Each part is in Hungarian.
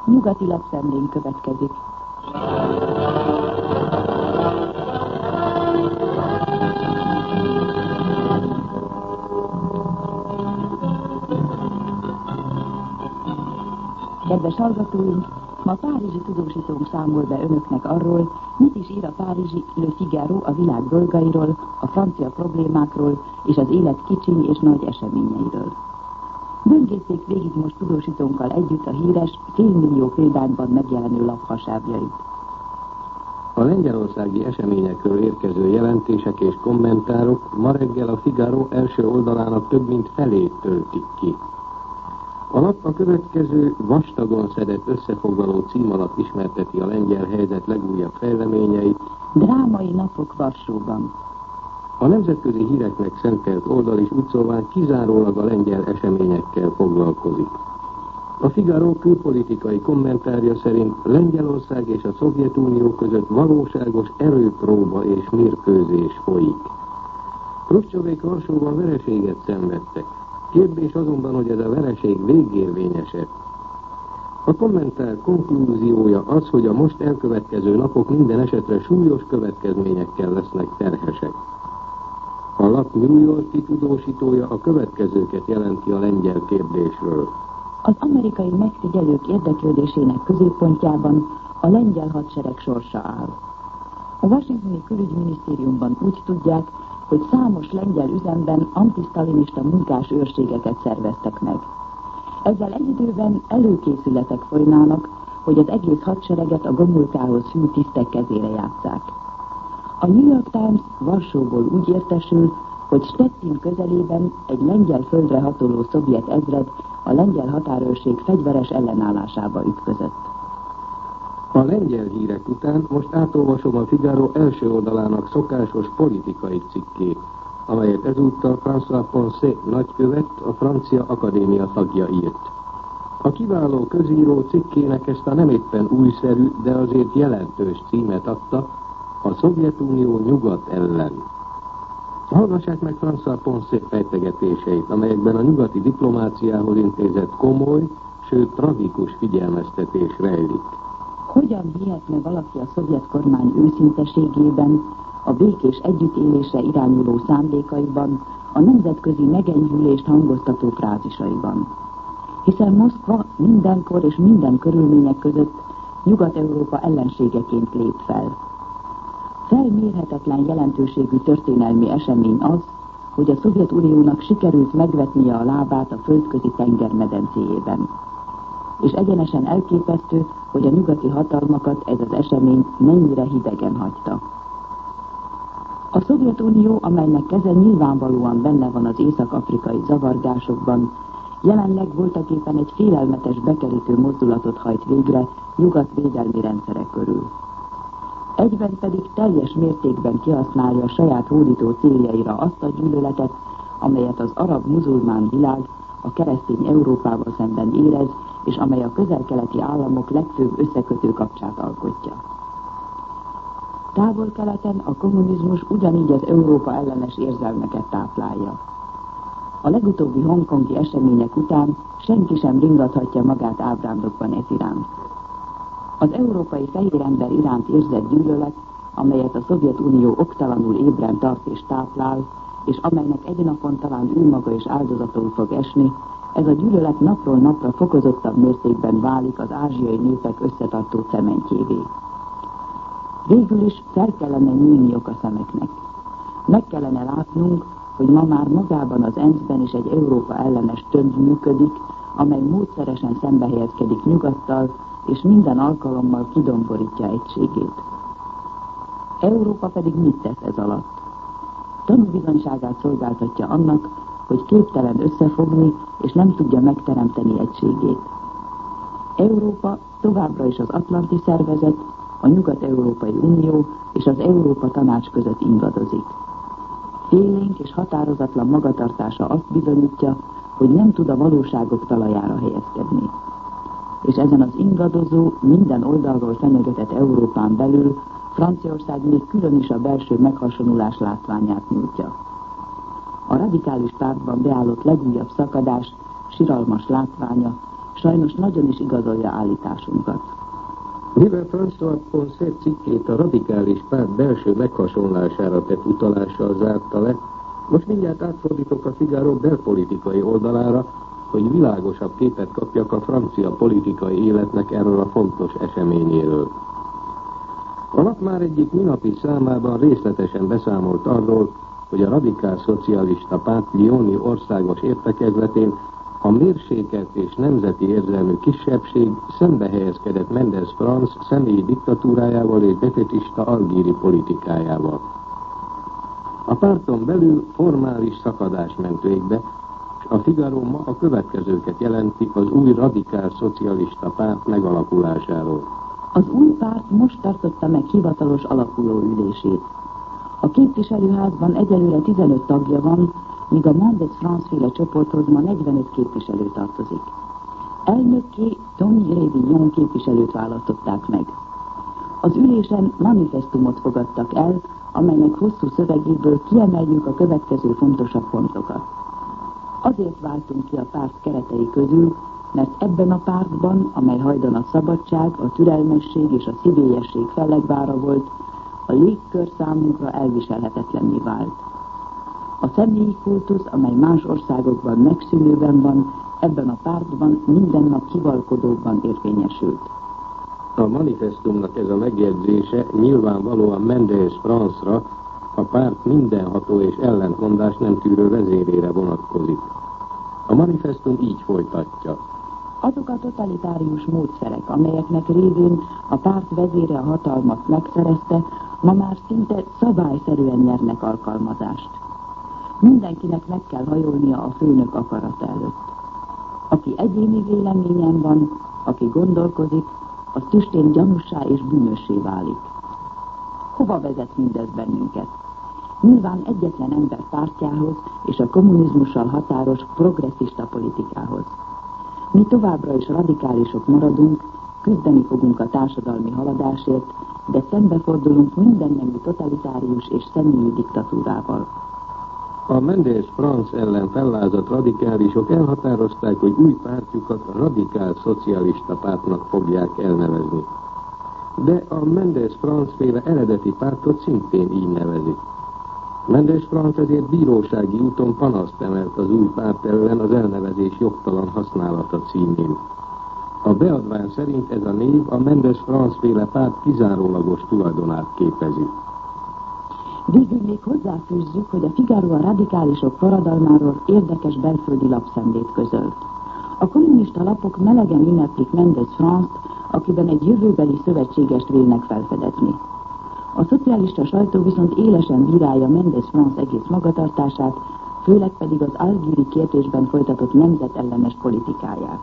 Nyugati lapszemlén következik. Kedves hallgatóink, ma párizsi tudósítónk számol be önöknek arról, mit is ír a párizsi Le Figaro a világ dolgairól, a francia problémákról és az élet kicsiny és nagy eseményeiről. Böngészték végig most tudósítónkkal együtt a híres, félmillió példányban megjelenő lap hasábjait. A lengyelországi eseményekről érkező jelentések és kommentárok ma reggel a Figaro első oldalának több mint felét töltik ki. A lap a következő vastagon szedett összefoglaló cím alatt ismerteti a lengyel helyzet legújabb fejleményeit. Drámai napok Varsóban. A nemzetközi híreknek szentelt oldal is úgy szóval kizárólag a lengyel eseményekkel foglalkozik. A Figaro külpolitikai kommentárja szerint Lengyelország és a Szovjetunió között valóságos erőpróba és mérkőzés folyik. Hruscsovék Varsóban vereséget szenvedtek. Kérdés azonban, hogy ez a vereség végérvényesebb. A kommentár konklúziója az, hogy a most elkövetkező napok minden esetre súlyos következményekkel lesznek terhesek. A lap New York-i tudósítója a következőket jelenti a lengyel kérdésről. Az amerikai megfigyelők érdeklődésének középpontjában a lengyel hadsereg sorsa áll. A washingtoni külügyminisztériumban úgy tudják, hogy számos lengyel üzemben antisztalinista munkás őrségeket szerveztek meg. Ezzel egy időben előkészületek folynának, hogy az egész hadsereget a gomulkához hű tisztek kezére játsszák. A New York Times Varsóból úgy értesül, hogy Stettin közelében egy lengyel földre hatoló szovjet ezred a lengyel határőrség fegyveres ellenállásába ütközött. A lengyel hírek után most átolvasom a Figaro első oldalának szokásos politikai cikkét, amelyet ezúttal François Poncet nagykövet, a Francia Akadémia tagja írt. A kiváló közíró cikkének ezt a nem éppen újszerű, de azért jelentős címet adta, a Szovjetunió nyugat ellen. Hallgassák meg François Poncet fejtegetéseit, amelyekben a nyugati diplomáciához intézett komoly, sőt tragikus figyelmeztetés rejlik. Hogyan hihetne valaki a szovjet kormány őszinteségében, a békés együttélésre irányuló szándékaiban, a nemzetközi megenyhülést hangoztató frázisaiban? Hiszen Moszkva mindenkor és minden körülmények között Nyugat-Európa ellenségeként lép fel. Felmérhetetlen jelentőségű történelmi esemény az, hogy a Szovjetuniónak sikerült megvetnie a lábát a földközi tenger medencéjében. És egyenesen elképesztő, hogy a nyugati hatalmakat ez az esemény mennyire hidegen hagyta. A Szovjetunió, amelynek keze nyilvánvalóan benne van az észak-afrikai zavargásokban, jelenleg voltaképpen egy félelmetes bekerítő mozdulatot hajt végre nyugat védelmi rendszere körül. Egyben pedig teljes mértékben kihasználja saját hódító céljaira azt a gyűlöletet, amelyet az arab-muzulmán világ a keresztény Európával szemben érez, és amely a közel-keleti államok legfőbb összekötő kapcsát alkotja. Távol-keleten a kommunizmus ugyanígy az Európa ellenes érzelmeket táplálja. A legutóbbi hongkongi események után senki sem ringathatja magát ábrándokban ez iránt. Az európai fehér ember iránt érzett gyűlölet, amelyet a Szovjetunió oktalanul ébren tart és táplál, és amelynek egy napon talán ő maga is áldozatul fog esni, ez a gyűlölet napról napra fokozottabb mértékben válik az ázsiai népek összetartó cementjévé. Végül is fel kellene nyílniuk a szemeknek. Meg kellene látnunk, hogy ma már magában az ENSZ-ben is egy Európa ellenes tömb működik, amely módszeresen szembehelyezkedik nyugattal, és minden alkalommal kidomborítja egységét. Európa pedig mit tesz ez alatt? Tanúbizonyságát szolgáltatja annak, hogy képtelen összefogni, és nem tudja megteremteni egységét. Európa továbbra is az Atlanti Szervezet, a Nyugat-Európai Unió és az Európa Tanács között ingadozik. Félénk és határozatlan magatartása azt bizonyítja, hogy nem tud a valóságok talajára helyezkedni. És ezen az ingadozó, minden oldalról fenyegetett Európán belül Franciaország még külön is a belső meghasonulás látványát nyújtja. A radikális pártban beállott legújabb szakadás, siralmas látványa, sajnos nagyon is igazolja állításunkat. Mivel François Poncet cikkét a radikális párt belső meghasonlására tett utalással zárta le, most mindjárt átfordítok a Figaro belpolitikai oldalára, hogy világosabb képet kapjak a francia politikai életnek erről a fontos eseményéről. A lap már egyik minapi számában részletesen beszámolt arról, hogy a radikál szocialista párt lyoni országos értekezletén a mérsékelt és nemzeti érzelmű kisebbség szembe helyezkedett Mendès France személyi diktatúrájával és defetista algíri politikájával. A párton belül formális szakadás ment végbe, és a Figaro ma a következőket jelenti az új radikál szocialista párt megalakulásáról. Az új párt most tartotta meg hivatalos alakuló ülését. A képviselőházban egyelőre 15 tagja van, míg a Mendès France féle csoporthoz ma 45 képviselő tartozik. Elnökké Tony Révillon képviselőt választották meg. Az ülésen manifestumot fogadtak el, amelynek hosszú szövegéből kiemeljük a következő fontosabb pontokat. Azért váltunk ki a párt keretei közül, mert ebben a pártban, amely hajdan a szabadság, a türelmesség és a szívélyesség fellegvára volt, a légkör számunkra elviselhetetlenné vált. A személyi kultusz, amely más országokban megszűnőben van, ebben a pártban minden nap kivalkodóbban érvényesült. A manifestumnak ez a megjegyzése nyilvánvalóan Mendès France-ra, a párt mindenható és ellentmondás nem tűrő vezérére vonatkozik. A manifestum így folytatja. Azok a totalitárius módszerek, amelyeknek révén a párt vezére a hatalmat megszerezte, ma már szinte szabályszerűen nyernek alkalmazást. Mindenkinek meg kell hajolnia a főnök akarata előtt. Aki egyéni véleményen van, aki gondolkozik, az tüstén gyanussá és bűnössé válik. Hova vezet mindez bennünket? Nyilván egyetlen ember pártjához és a kommunizmussal határos progresszista politikához. Mi továbbra is radikálisok maradunk, küzdeni fogunk a társadalmi haladásért, de szembefordulunk mindennemű totalitárius és személyi diktatúrával. A Mendès France ellen fellázadt radikálisok elhatározták, hogy új pártjukat radikál szocialista pártnak fogják elnevezni. De a Mendès France féle eredeti pártot szintén így nevezik. Mendès France ezért bírósági úton panaszt emelt az új párt ellen az elnevezés jogtalan használata címén. A beadvány szerint ez a név a Mendès France féle párt kizárólagos tulajdonát képezi. Végül még hozzáfűzzük, hogy a Figaro a radikálisok forradalmáról érdekes belföldi lapszemlét közölt. A kommunista lapok melegen ünneplik Mendès France-t, akiben egy jövőbeli szövetségest vélnek felfedezni. A szocialista sajtó viszont élesen bírálja Mendès France egész magatartását, főleg pedig az algíri kérdésben folytatott nemzetellenes politikáját.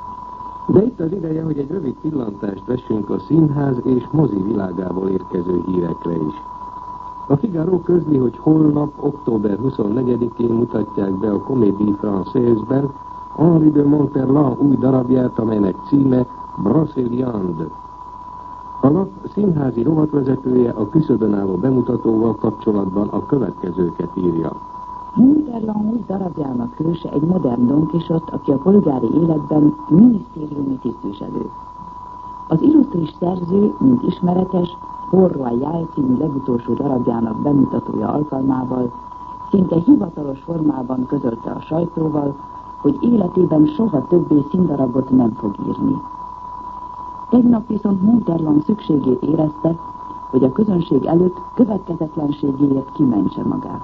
De itt az ideje, hogy egy rövid pillantást vessünk a színház és mozi világából érkező hírekre is. A Figaro közli, hogy holnap, október 24-én mutatják be a Comédie Française-ben Henri de Monterland új darabját, amelynek címe Brocéliande. A lap színházi rovatvezetője a küszöbön álló bemutatóval kapcsolatban a következőket írja. Monterland új darabjának hőse egy modern Don Quixote, aki a polgári életben minisztériumi tisztviselő. Az illusztris szerző, mint ismeretes, Port Royal című legutolsó darabjának bemutatója alkalmával szinte hivatalos formában közölte a sajtóval, hogy életében soha többé színdarabot nem fog írni. Tegnap viszont Monterland szükségét érezte, hogy a közönség előtt következetlenségéért kimentse magát.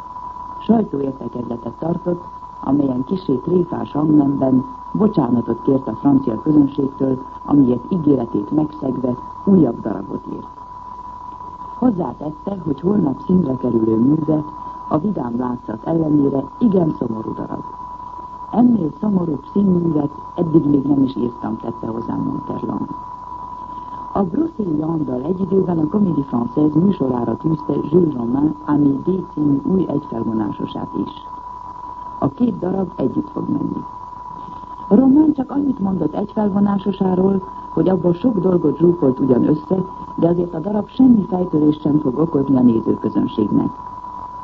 Sajtóértekezletet tartott, amelyen kissé tréfás hangnemben bocsánatot kért a francia közönségtől, amiért ígéretét megszegve újabb darabot írt. Hozzátette, hogy holnap színre kerülő műve a vidám látszat ellenére igen szomorú darab. Ennél szomorúbb színművet eddig még nem is írtam, tette hozzá Monterland. A Brocéliande-dal egy időben a Comédie Française műsorára tűzte Jules Romain Amédée című új egyfelvonásosát is. A két darab együtt fog menni. Romain csak annyit mondott egyfelvonásosáról, hogy abból sok dolgot zsúfolt ugyan össze, de azért a darab semmi fejtörést sem fog okozni a nézőközönségnek.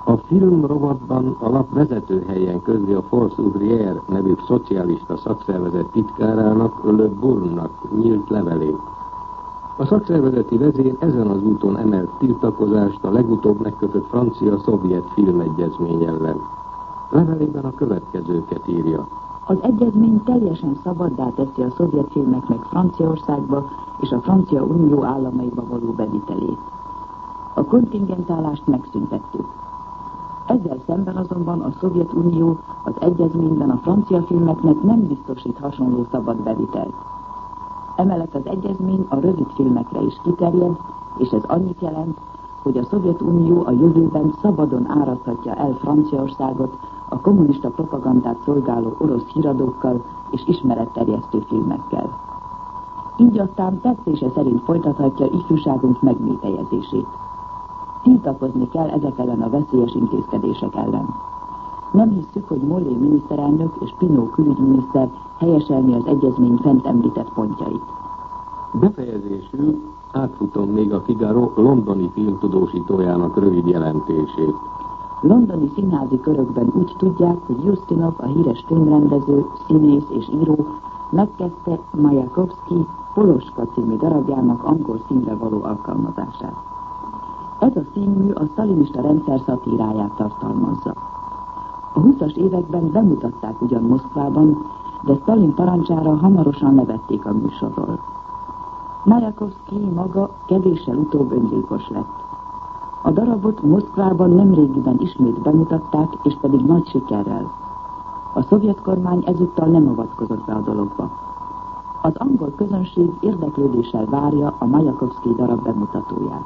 A filmrovatban a lap vezető helyen közli a Force Ouvrière nevű szocialista szakszervezet titkárának, Le Bourne-nak nyílt levelét. A szakszervezeti vezér ezen az úton emelt tiltakozást a legutóbb megkötött francia-szovjet filmegyezmény ellen. Levelében a következőket írja. Az egyezmény teljesen szabaddá teszi a szovjet filmeknek Franciaországba és a Francia Unió államaiba való bevitelét. A kontingentálást megszüntettük. Ezzel szemben azonban a Szovjetunió az egyezményben a francia filmeknek nem biztosít hasonló szabad bevitelt. Emellett az egyezmény a rövid filmekre is kiterjed, és ez annyit jelent, hogy a Szovjetunió a jövőben szabadon árazhatja el Franciaországot a kommunista propagandát szolgáló orosz híradókkal és ismeretterjesztő filmekkel. Így aztán tetszése szerint folytathatja ifjúságunk megmétejezését. Tiltakozni kell ezek ellen a veszélyes intézkedések ellen. Nem hisszük, hogy Mollé miniszterelnök és Pinot külügyminiszter helyeselni az egyezmény fent említett pontjait. Befejezésül átfutom még a Figaro londoni filmtudósítójának rövid jelentését. Londoni színházi körökben úgy tudják, hogy Ustinov, a híres filmrendező, színész és író megkezdte Majakovszky Poloska című darabjának angol színre való alkalmazását. Ez a színmű a sztalinista rendszer szatíráját tartalmazza. A 20-as években bemutatták ugyan Moszkvában, de Sztalin parancsára hamarosan levették a műsorról. Majakovszky maga kevéssel utóbb öngyilkos lett. A darabot Moszkvában nemrégiben ismét bemutatták, és pedig nagy sikerrel. A szovjet kormány ezúttal nem avatkozott be a dologba. Az angol közönség érdeklődéssel várja a Majakovszky darab bemutatóját.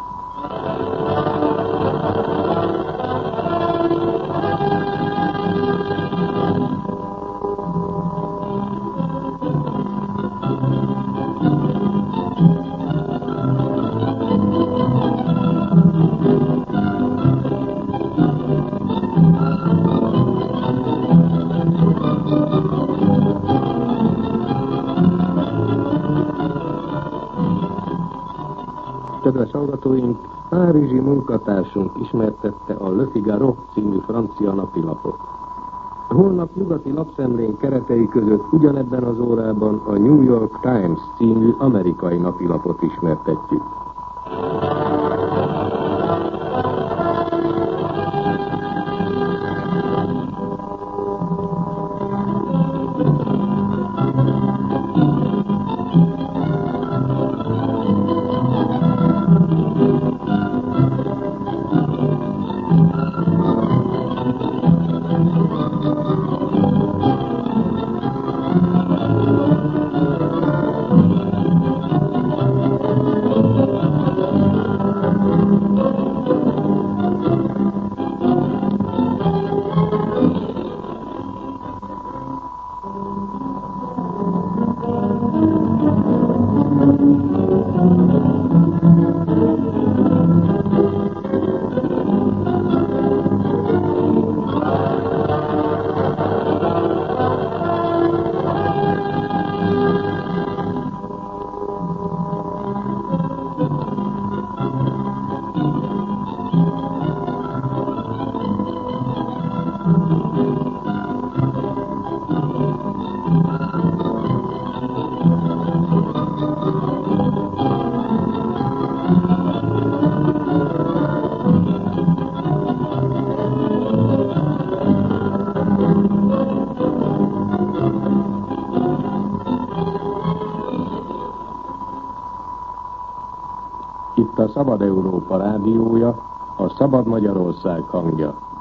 Kedves hallgatóink, párizsi munkatársunk ismertette a Le Figaro című francia napilapot. Holnap nyugati lapszemlén keretei között ugyanebben az órában a New York Times című amerikai napilapot ismertetjük. Itt a Szabad Európa rádiója, a Szabad Magyarország hangja.